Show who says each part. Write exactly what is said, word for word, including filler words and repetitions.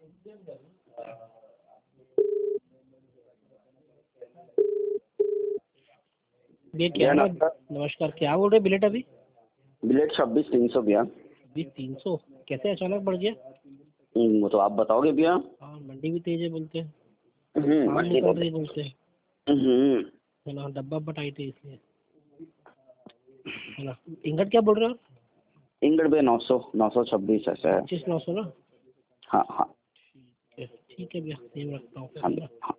Speaker 1: ये क्या ना, नमस्कार, क्या बोल रहे बिलेट अभी?
Speaker 2: बिलेट छब्बीस तीन सौ भैया।
Speaker 1: बीस तीन सौ कैसे अचानक बढ़ गया?
Speaker 2: वो तो आप बताओगे भैया।
Speaker 1: हाँ, मंडी भी तेज है बोलते हैं,
Speaker 2: हम्म,
Speaker 1: आम
Speaker 2: मंडी
Speaker 1: निकल
Speaker 2: तो
Speaker 1: रही बोलते हैं,
Speaker 2: हम्म
Speaker 1: है ना, डब्बा बटाई थी इसलिए, है ना। इंगट क्या बोल रहे हो?
Speaker 2: इंगट भैया नौ सौ नौ सौ छब्बीस ऐसा है।
Speaker 1: पच्चीस नौ सौ ना?
Speaker 2: हाँ हाँ
Speaker 1: ठीक है, ठीक है भैया, सेम रखता हूँ फिर,
Speaker 2: हाँ
Speaker 1: है ना।
Speaker 2: हाँ।